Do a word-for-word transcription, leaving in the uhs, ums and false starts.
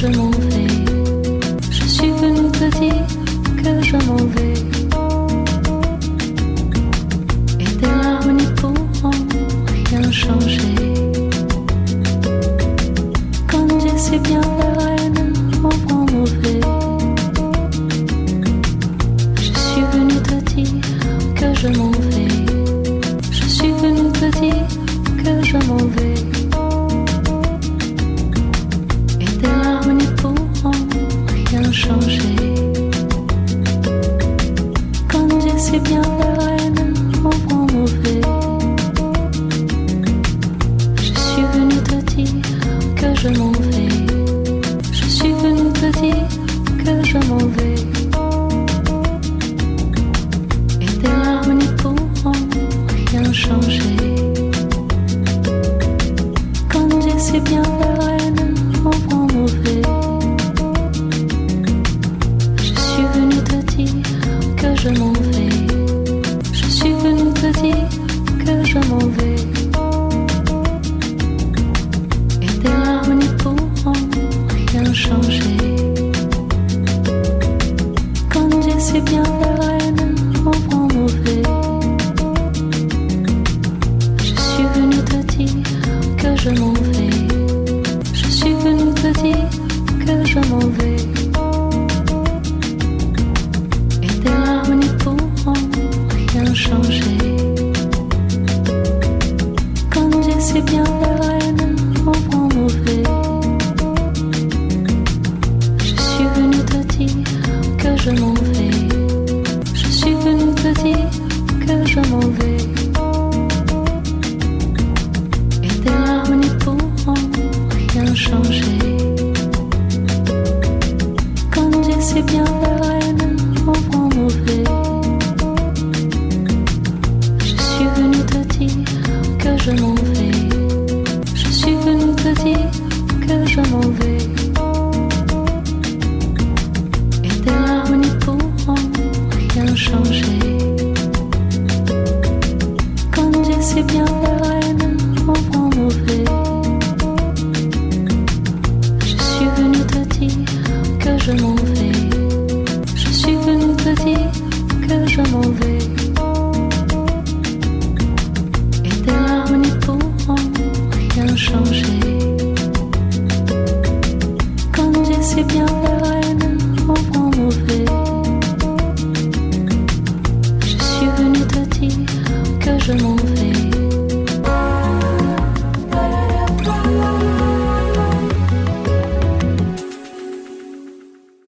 je m'en vais. Je suis venu te dire que je m'en vais. Et tes larmes n'y pourront rien changer. Quand Dieu sait bien faire haine au vent mauvais. Je suis venu te dire que je m'en vais. Je suis venu te dire que je m'en vais. Et tes larmes n'y pourront rien changer. Quand Dieu sait bien faire haine au vent mauvais. Je suis venu te dire que je m'en vais. Je suis venu te dire que je m'en vais. Et tes larmes n'y pourront rien changer. Quand Dieu sait bien faire haine au vent mauvais. Je suis venu te dire que je m'en vais. Je suis venu te dire que je m'en vais. Et tes larmes n'y pourront rien changer. Quand Dieu sait bien faire haine au vent mauvais. Je suis venu te dire que je m'en vais. Je suis venu te dire que je m'en vais. Et tes larmes n'y pourront rien changer. Quand Dieu sait bien faire haine au vent mauvais. Je suis venu te dire que je m'en vais. Je suis venu te dire que je m'en vais. Et tes larmes n'y pourront rien changer. Quand Dieu sait bien faire haine au vent mauvais. Je suis venu te dire que je m'en vais. Je suis venu te dire que je m'en vais. Et tes larmes n'y pourront rien changer. Quand Dieu sait bien faire haine au vent mauvais. Je suis venu te dire que je m'en vais. Je suis venu te dire que je m'en vais. Et tes larmes n'y pourront rien changer. Quand Dieu sait bien faire haine au vent mauvais. Je suis venu te dire que je m'en vais.